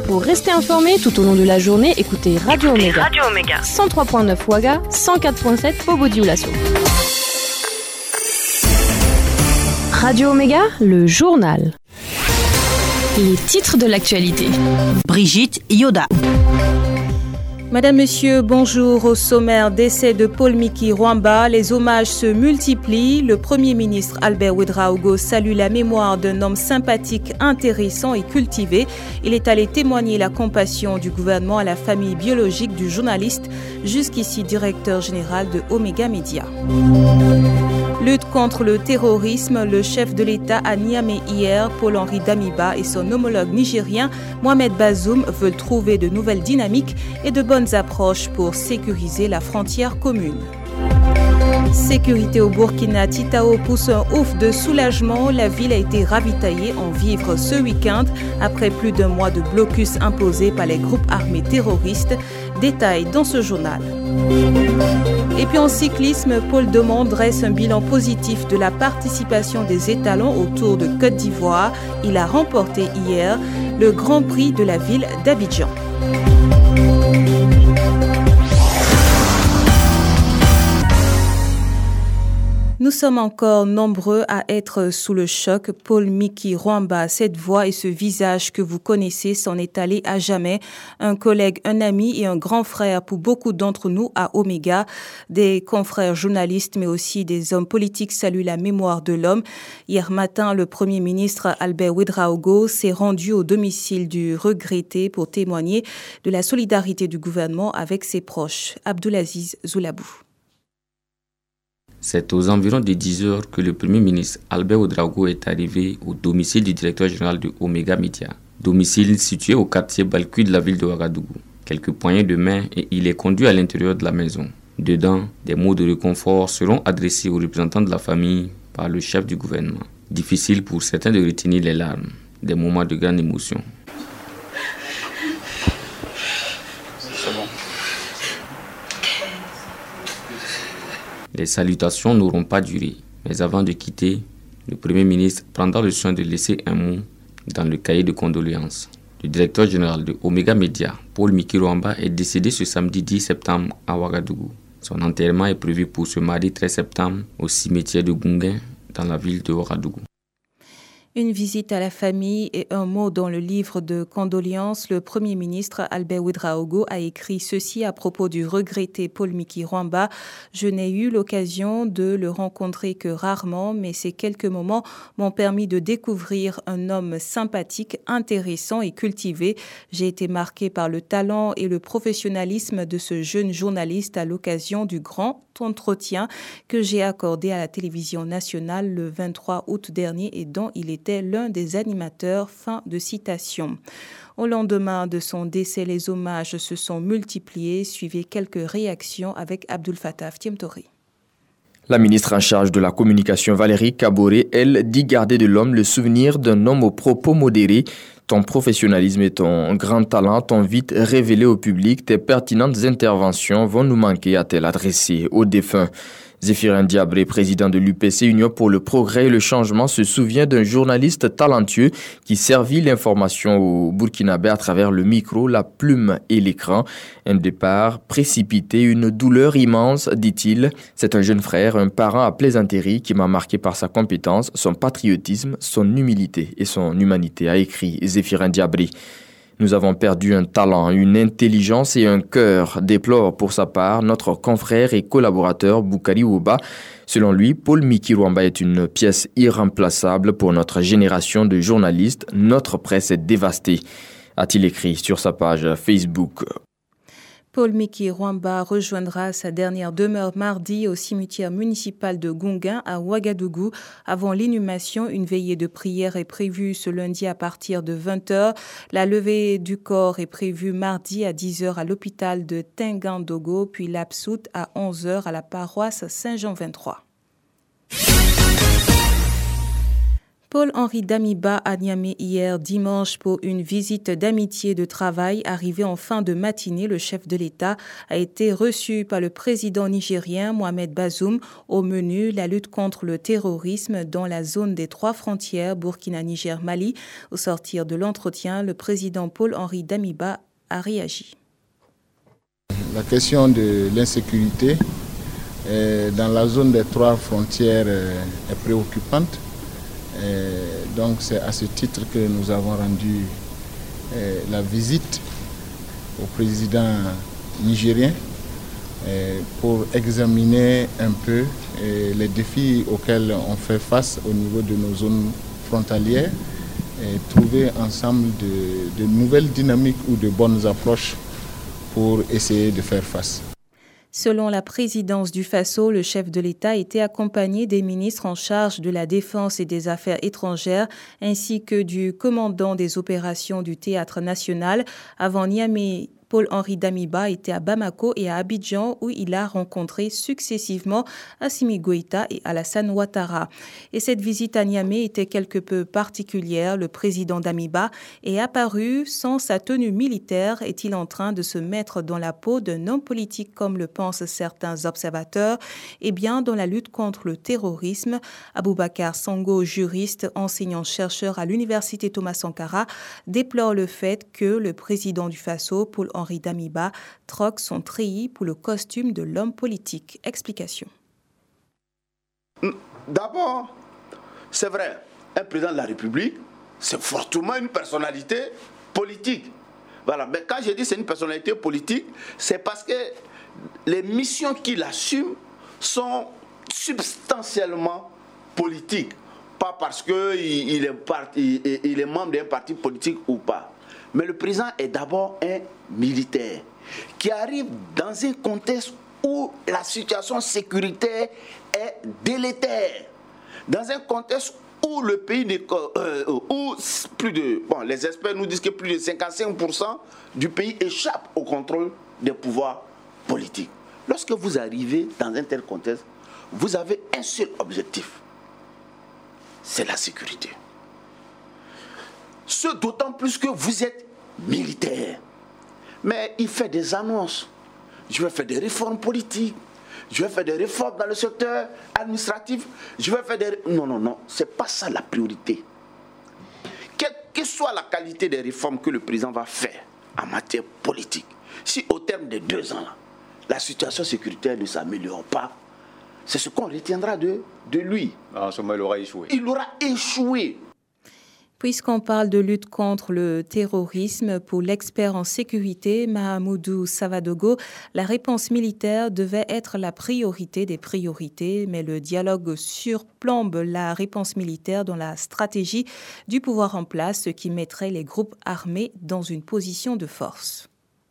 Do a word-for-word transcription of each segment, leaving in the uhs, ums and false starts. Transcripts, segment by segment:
Pour rester informé tout au long de la journée, écoutez Radio Omega. Radio Omega. cent trois virgule neuf Ouaga, cent quatre virgule sept Bobo-Dioulasso. Radio Omega, le journal. Les titres de l'actualité. Brigitte Yoda. Madame, Monsieur, bonjour. Au sommaire, décès de Paul Miki Rwamba, les hommages se multiplient. Le Premier ministre Albert Ouedraogo salue la mémoire d'un homme sympathique, intéressant et cultivé. Il est allé témoigner la compassion du gouvernement à la famille biologique du journaliste, jusqu'ici directeur général de Omega Media. Lutte contre le terrorisme, le chef de l'État à Niamey hier, Paul-Henri Damiba et son homologue nigérien Mohamed Bazoum veulent trouver de nouvelles dynamiques et de bonnes approches pour sécuriser la frontière commune. Sécurité au Burkina, Titao pousse un ouf de soulagement. La ville a été ravitaillée en vivres ce week-end après plus d'un mois de blocus imposé par les groupes armés terroristes. Détail dans ce journal. Et puis en cyclisme, Paul Demond dresse un bilan positif de la participation des étalons au Tour de Côte d'Ivoire. Il a remporté hier le Grand Prix de la ville d'Abidjan. Nous sommes encore nombreux à être sous le choc. Paul Miki Rwamba, cette voix et ce visage que vous connaissez s'en est allé à jamais. Un collègue, un ami et un grand frère pour beaucoup d'entre nous à Omega. Des confrères journalistes mais aussi des hommes politiques saluent la mémoire de l'homme. Hier matin, le Premier ministre Albert Ouedraogo s'est rendu au domicile du regretté pour témoigner de la solidarité du gouvernement avec ses proches. Abdoulaziz Zoulabou. C'est aux environs de dix heures que le Premier ministre Albert Ouedraogo est arrivé au domicile du directeur général de Omega Media. Domicile situé au quartier Balkui de la ville de Ouagadougou. Quelques poignées de main et il est conduit à l'intérieur de la maison. Dedans, des mots de réconfort seront adressés aux représentants de la famille par le chef du gouvernement. Difficile pour certains de retenir les larmes, des moments de grande émotion. Les salutations n'auront pas duré, mais avant de quitter, le Premier ministre prendra le soin de laisser un mot dans le cahier de condoléances. Le directeur général de Omega Media, Paul Miki Rwamba, est décédé ce samedi dix septembre à Ouagadougou. Son enterrement est prévu pour ce mardi treize septembre au cimetière de Gunguin, dans la ville de Ouagadougou. Une visite à la famille et un mot dans le livre de condoléances. Le Premier ministre Albert Ouedraogo a écrit ceci à propos du regretté Paul Miki Rwamba. Je n'ai eu l'occasion de le rencontrer que rarement, mais ces quelques moments m'ont permis de découvrir un homme sympathique, intéressant et cultivé. J'ai été marqué par le talent et le professionnalisme de ce jeune journaliste à l'occasion du grand entretien que j'ai accordé à la télévision nationale le vingt-trois août dernier et dont il était l'un des animateurs. Fin de citation. Au lendemain de son décès, les hommages se sont multipliés. Suivez quelques réactions avec Abdul Fattah Tiemtori. La ministre en charge de la communication, Valérie Kaboré, elle, dit garder de l'homme le souvenir d'un homme aux propos modérés. Ton professionnalisme et ton grand talent t'ont vite révélé au public. Tes pertinentes interventions vont nous manquer, a-t-elle adressé au défunt. Zéphirin Diabré, président de l'U P C, Union pour le progrès et le changement, se souvient d'un journaliste talentueux qui servit l'information aux Burkinabés à travers le micro, la plume et l'écran. Un départ précipité, une douleur immense, dit-il. C'est un jeune frère, un parent à plaisanterie qui m'a marqué par sa compétence, son patriotisme, son humilité et son humanité, a écrit Zéphirin Diabré. Nous avons perdu un talent, une intelligence et un cœur, déplore pour sa part notre confrère et collaborateur Boukari Ouba. Selon lui, Paul Miki Rwamba est une pièce irremplaçable pour notre génération de journalistes. Notre presse est dévastée, a-t-il écrit sur sa page Facebook. Paul Miki Rwamba rejoindra sa dernière demeure mardi au cimetière municipal de Gunguin à Ouagadougou. Avant l'inhumation, une veillée de prière est prévue ce lundi à partir de vingt heures. La levée du corps est prévue mardi à dix heures à l'hôpital de Tengandogo, puis l'Absout à onze heures à la paroisse Saint-Jean vingt-trois. Paul-Henri Damiba à Niamey hier dimanche pour une visite d'amitié et de travail. Arrivé en fin de matinée, le chef de l'État a été reçu par le président nigérien Mohamed Bazoum. Au menu, la lutte contre le terrorisme dans la zone des trois frontières Burkina, Niger, Mali. Au sortir de l'entretien, le président Paul-Henri Damiba a réagi. La question de l'insécurité dans la zone des trois frontières est préoccupante. Et donc c'est à ce titre que nous avons rendu eh, la visite au président nigérien eh, pour examiner un peu eh, les défis auxquels on fait face au niveau de nos zones frontalières et trouver ensemble de, de nouvelles dynamiques ou de bonnes approches pour essayer de faire face. Selon la présidence du Faso, le chef de l'État était accompagné des ministres en charge de la Défense et des Affaires étrangères ainsi que du commandant des opérations du Théâtre national. Avant Niamey, Paul-Henri Damiba était à Bamako et à Abidjan où il a rencontré successivement Assimi Goïta et Alassane Ouattara. Et cette visite à Niamey était quelque peu particulière. Le président Damiba est apparu sans sa tenue militaire. Est-il en train de se mettre dans la peau d'un homme politique comme le pensent certains observateurs? Eh bien, dans la lutte contre le terrorisme, Aboubacar Sango, juriste, enseignant-chercheur à l'université Thomas Sankara, déplore le fait que le président du Faso, Paul-Henri Damiba, troque son treillis pour le costume de l'homme politique. Explication. D'abord, c'est vrai, un président de la République, c'est fortement une personnalité politique. Voilà, mais quand je dis c'est une personnalité politique, c'est parce que les missions qu'il assume sont substantiellement politiques. Pas parce qu'il il est, il est membre d'un parti politique ou pas. Mais le président est d'abord un militaire qui arrive dans un contexte où la situation sécuritaire est délétère. Dans un contexte où le pays n'est euh, où plus de bon, les experts nous disent que plus de cinquante-cinq pour cent du pays échappe au contrôle des pouvoirs politiques. Lorsque vous arrivez dans un tel contexte, vous avez un seul objectif, c'est la sécurité. Ce d'autant plus que vous êtes militaire. Mais il fait des annonces. Je vais faire des réformes politiques. Je vais faire des réformes dans le secteur administratif. Je vais faire des... Non, non, non. Ce n'est pas ça la priorité. Quelle que soit la qualité des réformes que le président va faire en matière politique, si au terme de deux ans, la situation sécuritaire ne s'améliore pas, c'est ce qu'on retiendra de, de lui. En ce moment, il aura échoué. Il aura échoué. Puisqu'on parle de lutte contre le terrorisme, pour l'expert en sécurité Mahamoudou Savadogo, la réponse militaire devait être la priorité des priorités, mais le dialogue surplombe la réponse militaire dans la stratégie du pouvoir en place, ce qui mettrait les groupes armés dans une position de force.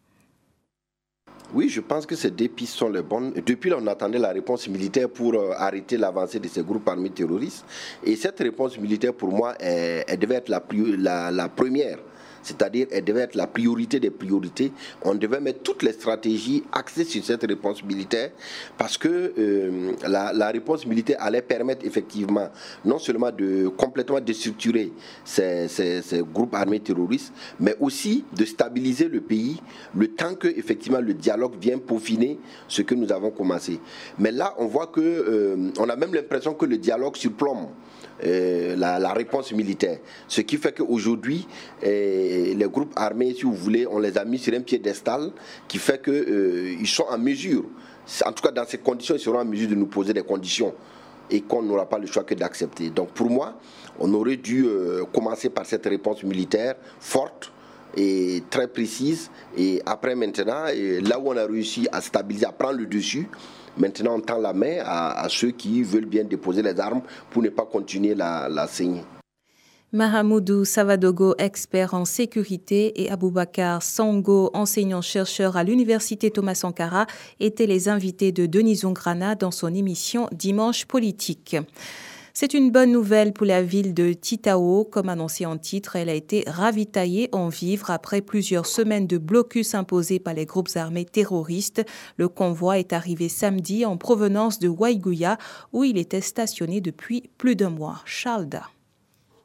Oui, je pense que ces deux pistes sont les bonnes. Depuis là, on attendait la réponse militaire pour euh, arrêter l'avancée de ces groupes armés terroristes. Et cette réponse militaire, pour moi, elle, elle devait être la, la, la première. C'est-à-dire, elle devait être la priorité des priorités. On devait mettre toutes les stratégies axées sur cette réponse militaire parce que euh, la, la réponse militaire allait permettre effectivement non seulement de complètement déstructurer ces, ces, ces groupes armés terroristes, mais aussi de stabiliser le pays le temps que effectivement le dialogue vienne peaufiner ce que nous avons commencé. Mais là, on voit que euh, on a même l'impression que le dialogue surplombe Euh, la, la réponse militaire. Ce qui fait qu'aujourd'hui, euh, les groupes armés, si vous voulez, on les a mis sur un piédestal qui fait qu'ils euh, sont en mesure, en tout cas dans ces conditions, ils seront en mesure de nous poser des conditions et qu'on n'aura pas le choix que d'accepter. Donc pour moi, on aurait dû euh, commencer par cette réponse militaire forte et très précise. Et après maintenant, et là où on a réussi à stabiliser, à prendre le dessus, maintenant, on tend la main à, à ceux qui veulent bien déposer les armes pour ne pas continuer la, la saignée. Mahamoudou Savadogo, expert en sécurité, et Aboubacar Sango, enseignant-chercheur à l'université Thomas Sankara, étaient les invités de Denis Zongrana dans son émission Dimanche Politique. C'est une bonne nouvelle pour la ville de Titao. Comme annoncé en titre, elle a été ravitaillée en vivres après plusieurs semaines de blocus imposés par les groupes armés terroristes. Le convoi est arrivé samedi en provenance de Waiguya, où il était stationné depuis plus d'un mois. Chalda.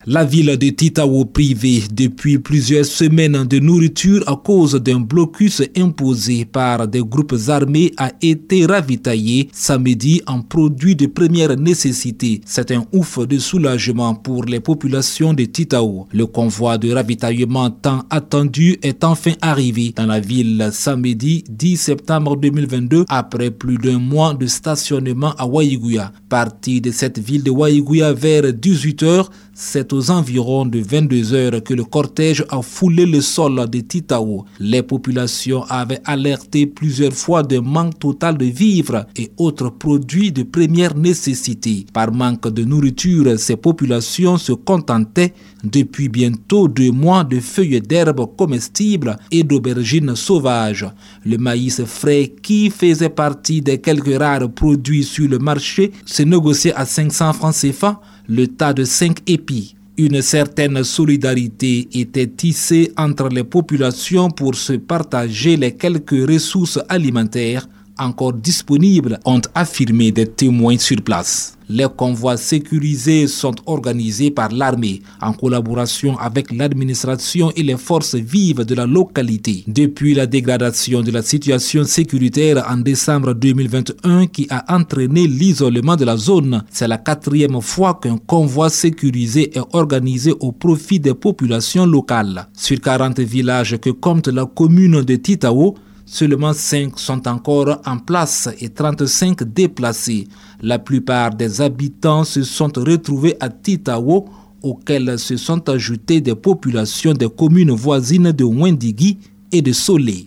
La ville de Titao, privée depuis plusieurs semaines de nourriture à cause d'un blocus imposé par des groupes armés, a été ravitaillée samedi en produits de première nécessité. C'est un ouf de soulagement pour les populations de Titao. Le convoi de ravitaillement tant attendu est enfin arrivé dans la ville samedi dix septembre deux mille vingt-deux après plus d'un mois de stationnement à Waiguya. Parti de cette ville de Waiguya vers dix-huit heures, c'est aux environs de vingt-deux heures que le cortège a foulé le sol de Titao. Les populations avaient alerté plusieurs fois d'un manque total de vivres et autres produits de première nécessité. Par manque de nourriture, ces populations se contentaient depuis bientôt deux mois de feuilles d'herbe comestibles et d'aubergines sauvages. Le maïs frais, qui faisait partie des quelques rares produits sur le marché, se négociait à cinq cents francs C F A, le tas de cinq épis. Une certaine solidarité était tissée entre les populations pour se partager les quelques ressources alimentaires encore disponibles, ont affirmé des témoins sur place. Les convois sécurisés sont organisés par l'armée en collaboration avec l'administration et les forces vives de la localité. Depuis la dégradation de la situation sécuritaire en décembre deux mille vingt et un qui a entraîné l'isolement de la zone, c'est la quatrième fois qu'un convoi sécurisé est organisé au profit des populations locales. Sur quarante villages que compte la commune de Titao, seulement cinq sont encore en place et trente-cinq déplacés. La plupart des habitants se sont retrouvés à Titao, auxquels se sont ajoutées des populations des communes voisines de Wendigui et de Solé.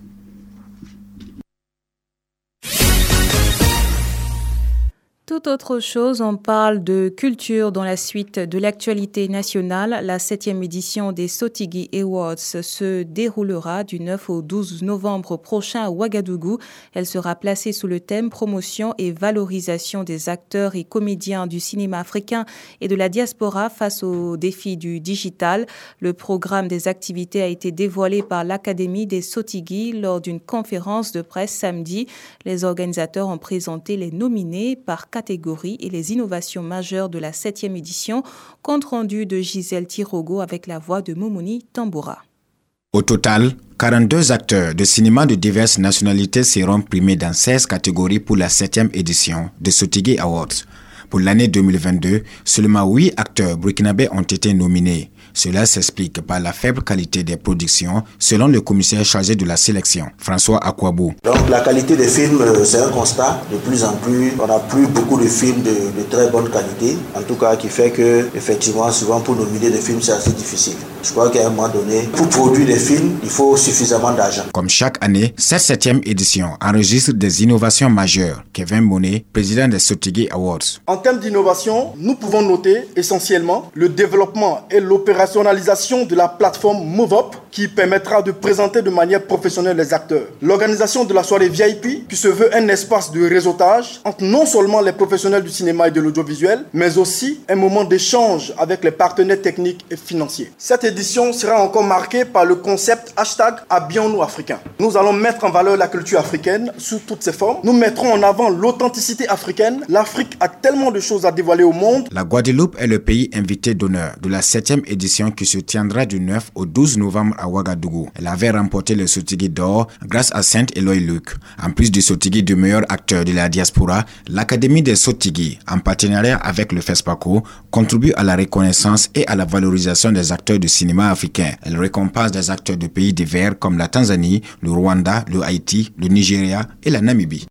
Tout autre chose, on parle de culture dans la suite de l'actualité nationale. La septième édition des Sotigui Awards se déroulera du neuf au douze novembre prochain à Ouagadougou. Elle sera placée sous le thème promotion et valorisation des acteurs et comédiens du cinéma africain et de la diaspora face aux défis du digital. Le programme des activités a été dévoilé par l'Académie des Sotigui lors d'une conférence de presse samedi. Les organisateurs ont présenté les nominés par catégorie et les innovations majeures de la septième édition, compte rendu de Gisèle Tirogo avec la voix de Momoni Tamboura. Au total, quarante-deux acteurs de cinéma de diverses nationalités seront primés dans seize catégories pour la septième édition des Sotigui Awards. Pour l'année deux mille vingt-deux, seulement huit acteurs burkinabés ont été nominés. Cela s'explique par la faible qualité des productions, selon le commissaire chargé de la sélection, François Akwabou. Donc la qualité des films, c'est un constat. De plus en plus, on n'a plus beaucoup de films de, de très bonne qualité. En tout cas, qui fait que, effectivement, souvent pour nominer des films, c'est assez difficile. Je crois qu'à un moment donné, pour produire des films, il faut suffisamment d'argent. Comme chaque année, cette septième édition enregistre des innovations majeures. Kevin Monet, président des Sotigui Awards. En termes d'innovation, nous pouvons noter essentiellement le développement et l'opérationnalisation de la plateforme MoveUp qui permettra de présenter de manière professionnelle les acteurs. L'organisation de la soirée V I P qui se veut un espace de réseautage entre non seulement les professionnels du cinéma et de l'audiovisuel, mais aussi un moment d'échange avec les partenaires techniques et financiers. Cette édition sera encore marquée par le concept hashtag Habillons-nous africains. Nous allons mettre en valeur la culture africaine sous toutes ses formes. Nous mettrons en avant l'authenticité africaine. L'Afrique a tellement de choses à dévoiler au monde. La Guadeloupe est le pays invité d'honneur de la septième édition qui se tiendra du neuf au douze novembre à Ouagadougou. Elle avait remporté le Sotigui d'or grâce à Saint-Éloi-Luc. En plus du Sotigui de meilleur acteur de la diaspora, l'Académie des Sotigui, en partenariat avec le FESPACO, contribue à la reconnaissance et à la valorisation des acteurs du cinéma africain. Elle récompense des acteurs de pays divers comme la Tanzanie, le Rwanda, le Haïti, le Nigeria et la Namibie.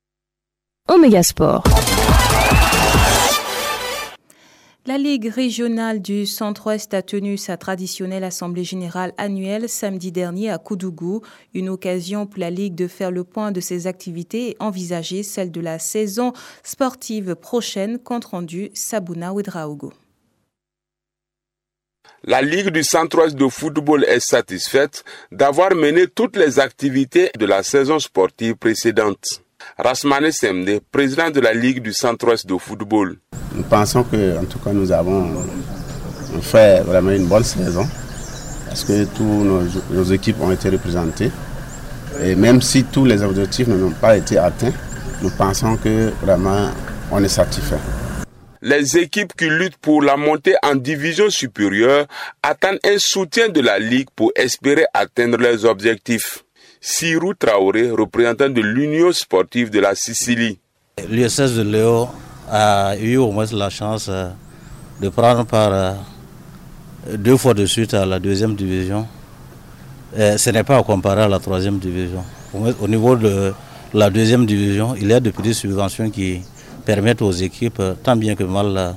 Omega Sport. La Ligue régionale du Centre-Ouest a tenu sa traditionnelle assemblée générale annuelle samedi dernier à Koudougou, une occasion pour la Ligue de faire le point de ses activités et envisager celle de la saison sportive prochaine, compte rendu Sabouna Ouedraogo. La Ligue du Centre-Ouest de football est satisfaite d'avoir mené toutes les activités de la saison sportive précédente. Rasmane Semde, président de la Ligue du Centre-Ouest de football. Nous pensons que, en tout cas, nous avons fait vraiment une bonne saison parce que tous nos, nos équipes ont été représentées. Et même si tous les objectifs n'ont pas été atteints, nous pensons que vraiment on est satisfait. Les équipes qui luttent pour la montée en division supérieure attendent un soutien de la Ligue pour espérer atteindre leurs objectifs. Sirou Traoré, représentant de l'Union sportive de la Sicile. L'U S S de Léo a eu au moins la chance de prendre part deux fois de suite à la deuxième division. Ce n'est pas à comparer à la troisième division. Au niveau de la deuxième division, il y a de petites subventions qui permettent aux équipes, tant bien que mal,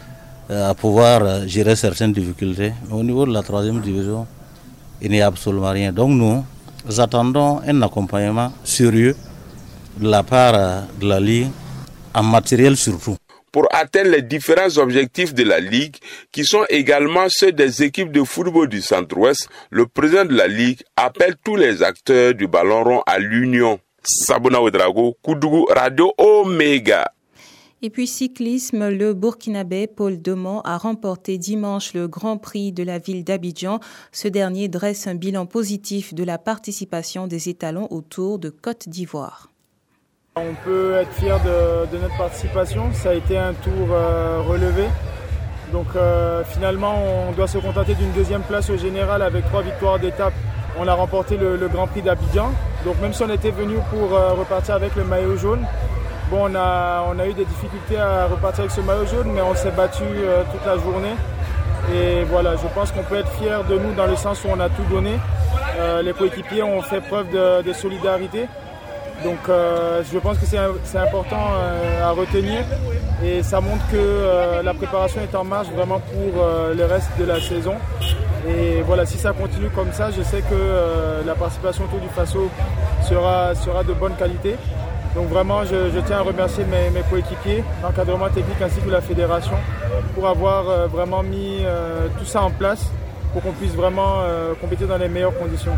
à pouvoir gérer certaines difficultés. Mais au niveau de la troisième division, il n'y a absolument rien. Donc nous, nous attendons un accompagnement sérieux de la part de la Ligue, en matériel surtout. Pour atteindre les différents objectifs de la Ligue, qui sont également ceux des équipes de football du Centre-Ouest, le président de la Ligue appelle tous les acteurs du ballon rond à l'union. Sabona Ouedraogo, Koudougou, Radio Omega. Et puis cyclisme, le Burkinabé Paul Demont a remporté dimanche le Grand Prix de la ville d'Abidjan. Ce dernier dresse un bilan positif de la participation des étalons au Tour de Côte d'Ivoire. On peut être fier de, de notre participation. Ça a été un tour euh, relevé. Donc euh, finalement, on doit se contenter d'une deuxième place au général avec trois victoires d'étape. On a remporté le, le Grand Prix d'Abidjan. Donc même si on était venu pour euh, repartir avec le maillot jaune, bon, on a, on a eu des difficultés à repartir avec ce maillot jaune, mais on s'est battu euh, toute la journée. Et voilà, je pense qu'on peut être fier de nous dans le sens où on a tout donné. Euh, les coéquipiers ont fait preuve de, de solidarité. Donc euh, je pense que c'est, c'est important euh, à retenir. Et ça montre que euh, la préparation est en marche vraiment pour euh, le reste de la saison. Et voilà, si ça continue comme ça, je sais que euh, la participation au Tour du Faso sera, sera de bonne qualité. Donc vraiment, je, je tiens à remercier mes, mes coéquipiers, l'encadrement technique ainsi que la fédération pour avoir euh, vraiment mis euh, tout ça en place pour qu'on puisse vraiment euh, compétir dans les meilleures conditions.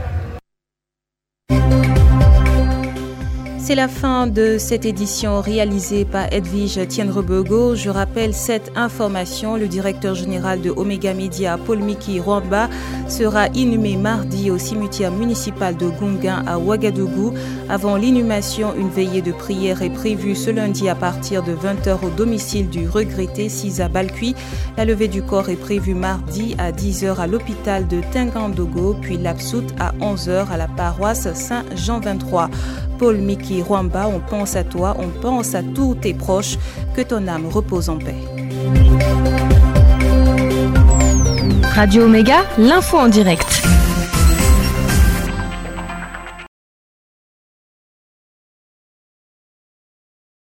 C'est la fin de cette édition réalisée par Edwige Tienrebego. Je rappelle cette information. Le directeur général de Omega Media, Paul Miki Rwamba, sera inhumé mardi au cimetière municipal de Gunga à Ouagadougou. Avant l'inhumation, une veillée de prière est prévue ce lundi à partir de vingt heures au domicile du regretté Sisa Balkui. La levée du corps est prévue mardi à dix heures à l'hôpital de Tingandogo, puis l'Absout à onze heures à la paroisse Saint-Jean vingt-trois. Paul Miki Rwamba, on pense à toi, on pense à tous tes proches, que ton âme repose en paix. Radio Omega, l'info en direct.